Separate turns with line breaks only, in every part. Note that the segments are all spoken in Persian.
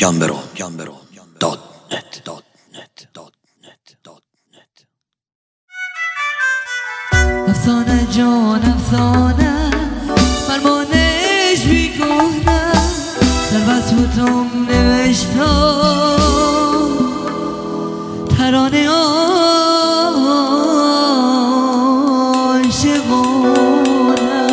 افسانه جان افسانه فرمانش بیگونه در وصفتم نوشتم ترانه عاشقانه.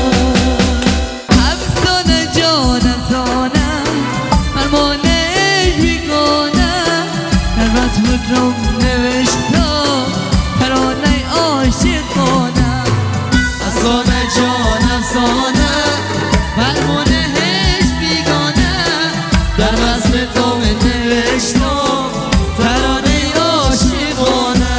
افسانه جان افسانه فرمانش بیگونه در وصفتم نوشتم ترانه عاشقانه.
افسانه جان افسانه فرمانش بیگانه در وصف تو نوشتم ترانه عاشقانه.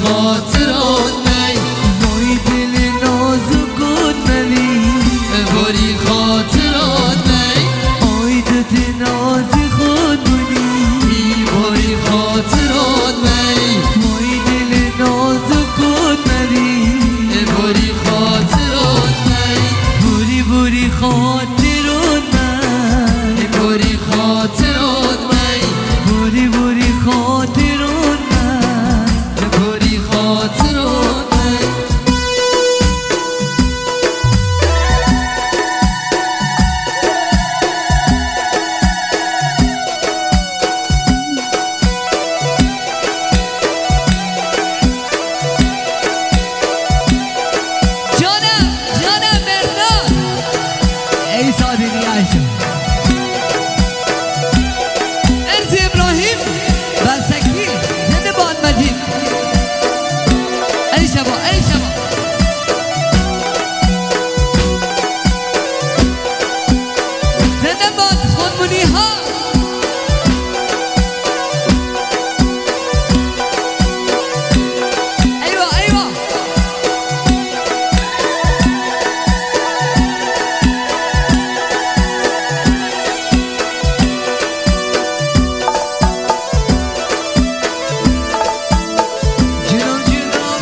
خاطرات می
وای دل نازکت منی
باری خاطرات می
آی دل ناز خود منی
باری خاطرات می
وای دل نازکت منی
باری خاطرات می
بوری بوری خاطرات من
باری خاطرات می
بوری بوری خاطرات من
باری خاطرات می
جانم مرداد ای صادقی عشق ارز ابراهیم بلسکی زنده باد مجید ای شبا ای شبا زنده باد خودمونی ها ایوا ایوا جناب جناب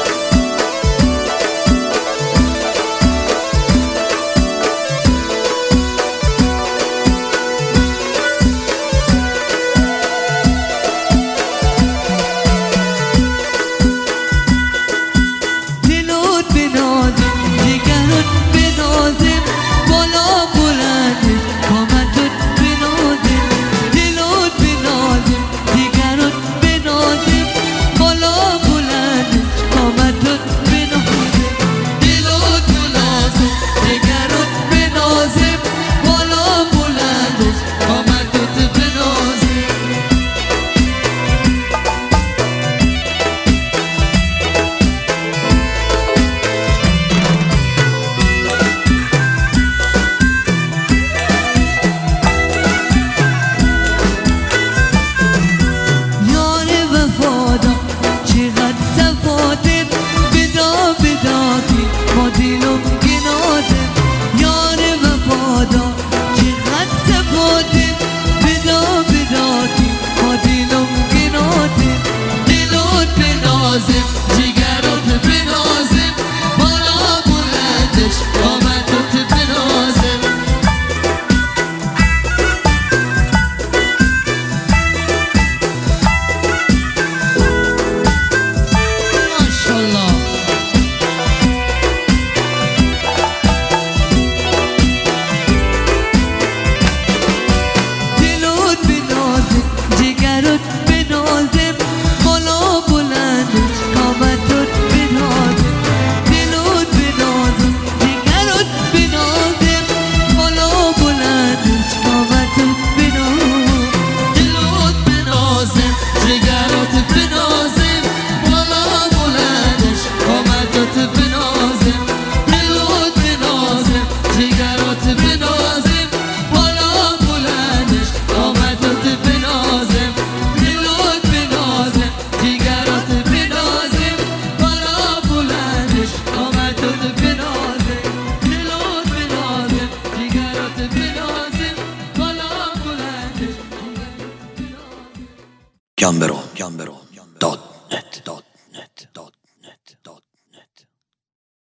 دلوت بنازم جگرت بنازم بالا بلندش کامتت بنازم دلوت بنازم جگرت بنازم بالا بلندش کامتت بنازم
دلوت بنازم جگرت بنازم بالا بلندش قامتت بنازم
یار وفادار چقدر صفاتت بدا بداتی ما دلم گناته یار وفادار چقدر صفاتت بدا بداتی ما دلم گناته
دلوت بنازم جگرت بنازم بالا بلندش قامتت بنازم ماشاءالله
دلوت بنازم جگرت بنازم بالا بلندش کامتت بنازم دلوت بنازم جگرت بنازم بالا بلندش کامتت بنازم
دلوت بنازم جگرت بنازم بالا بلندش قامتت بنازم دلوت بنازم جگرت بنازم بالا بلندش قامتت بنازم دلوت بنازم جگرت بنازم بالا بلندش قامتت بنازم دلوت بنازم جگرت بنازم بالا بلندش
Gambero.